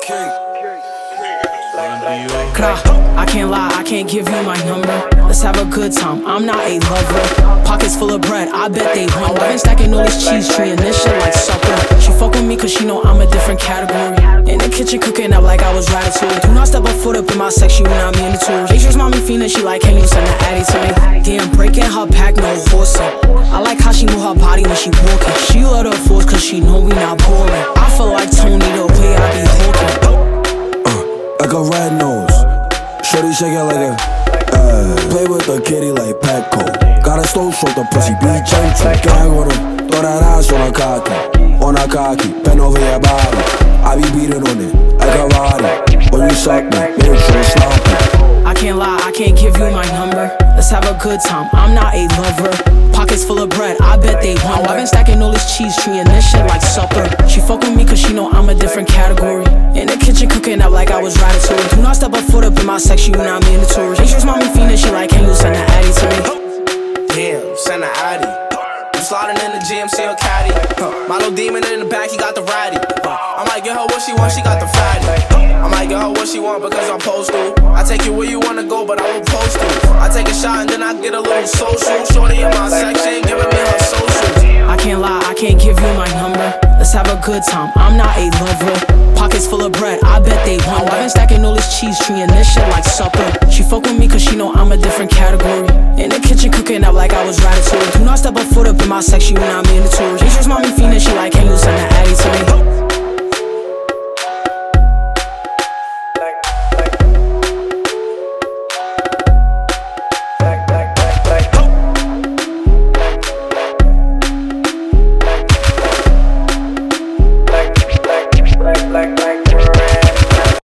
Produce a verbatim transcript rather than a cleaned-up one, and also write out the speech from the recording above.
Krah, I can't lie, I can't give you my number. Let's have a good time, I'm not a lover. Pockets full of bread, I bet they wonder. I've been stacking all this cheese tree and this shit like supper. She fuck with me cause she know I'm a different category. In the kitchen cooking up like I was Ratatouille. Do not step a foot up in my section, you not mandatory. Matrix mommy fiendin', she like, can you send the addy to me? Damn, breaking her pack, no horsing. I like how she move her body when she walking. She let her force cause she know we not boring. I feel like Tony the way I be hawking. Like a red nose, shorty shake it like a uh, play with the kitty like Petco. Got a stone stroke, the pussy be gentle. Gang with him, throw that ass on a cocky. On a cocky, bend over your body. I be beating on it like a Roddy. When you suck me, make sure it's sloppy. I can't lie, I can't give you my number. Let's have a good time, I'm not a lover. Pockets full of bread, I bet they wonder. I've been stacking all this cheese tree and this shit like supper. She fuck with me cause she know I'm a different category. In the kitchen cooking up like I was Ratatouille. Do not step a foot up in my section, you not mandatory. Matrix mommy fiendin', she like, can you send the addy to me? Damn, send the addy. I'm sliding in the G M C or caddy. My little demon in the back, he got the ratty. I might get her what she want, she got the fatty. I might get her what she want because I'm postal. I take you where you wanna go, but I'm supposed to. I take a shot and then I get a little social. Shorty in my section, giving me her social. I can't lie, I can't give you my number. Let's have a good time, I'm not a lover. Pockets full of bread, I bet they wonder. I've been stacking all this cheese tree and this shit like supper. She fuck with me cause she know I'm a different category. In the kitchen cooking up like I was Ratatouille. Do not step a foot up in my section, you not mandatory. Matrix mommy fiendin', she like, can you send the addy to me?